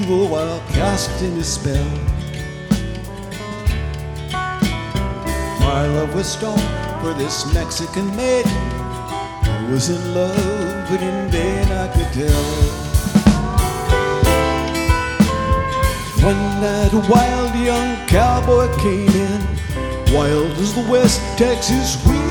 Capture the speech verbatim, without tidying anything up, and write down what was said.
evil while casting a spell. My love was strong for this Mexican maiden who was in love, but in vain I could tell. One night a wild young cowboy came in, wild as the West Texas wind.